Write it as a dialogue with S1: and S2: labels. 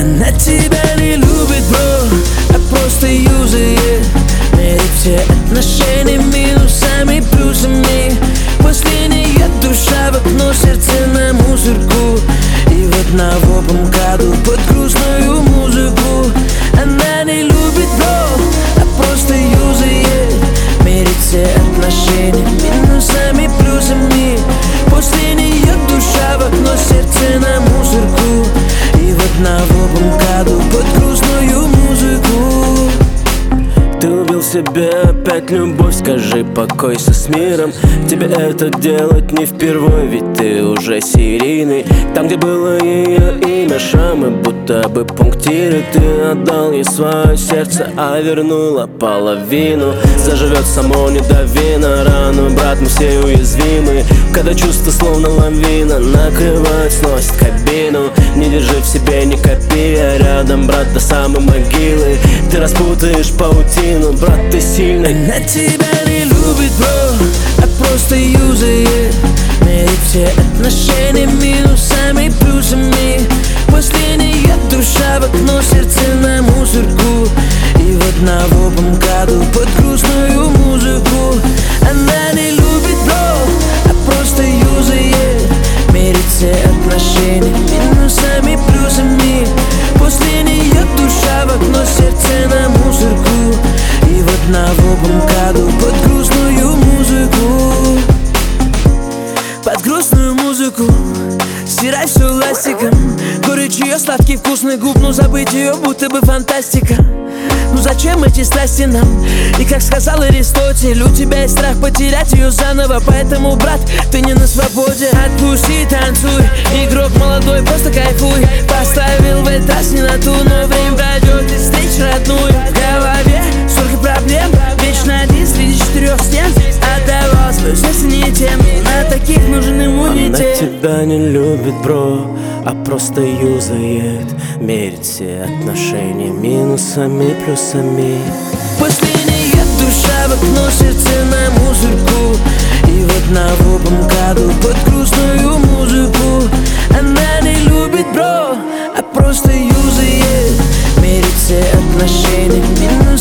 S1: Она тебя не любит, бро, а просто юзает. Мерит все отношения минусами, плюсами. После нее душа в окно, сердце на мусорку. И в одновопом году под грустную музыку. Она не любит, бро, а просто юзает. Мерит все отношения минусами, плюсами. После нее душа в окно, сердце на мусорку. И в одновопом году под грустную музыку.
S2: Ты убил себе опять любовь, скажи, покойся с миром. Тебе это делать не впервой, ведь ты уже серийный. Там, где было ее имя, шрамы, будто бы пунктиры. Ты отдал ей свое сердце, а вернула половину. Заживет само, не дави на рану, брат, мы все уязвимы. Когда чувства словно лавина накрывают, сносит кабину. Не держи в себе, не копи, а рядом, брат, до самой могилы. Ты распутаешь паутину, брат, ты сильный.
S1: Она тебя не любит, бро, а просто юзает. Мерит все отношения минусами, плюсами. После нее душа в окно, сердце на мусорку. И в одновопом году под грустную музыку. Она не любит, бро, а просто юзает. Мерит все отношения минусами, плюсами. После нее душа в окно, сердце на мусорку. И в одновопом году под грустную музыку. Под грустную музыку стирай все ластиком. Горечь ее сладкий вкусный губ, но забыть ее будто бы фантастика. Ну зачем эти страсти нам? И как сказал Аристотель, у тебя есть страх потерять ее заново. Поэтому, брат, ты не на свободе. Отпусти, танцуй, игрок молодой, просто кайфуй. Поставил в этот раз не на ту, но время пройдет и встреч родную. В голове столько проблем, вечно один среди четырех стен. Отдавал свое сердце не тем, на таких нужен иммунитет.
S2: Она тебя не любит, бро, а просто юзает. Мерит все отношения минусами, плюсами.
S1: После нее душа в окно, сердце на мусорку. И в одновопом году под грустную музыку. Она не любит, бро, а просто юзает. Мерит все отношения минусами.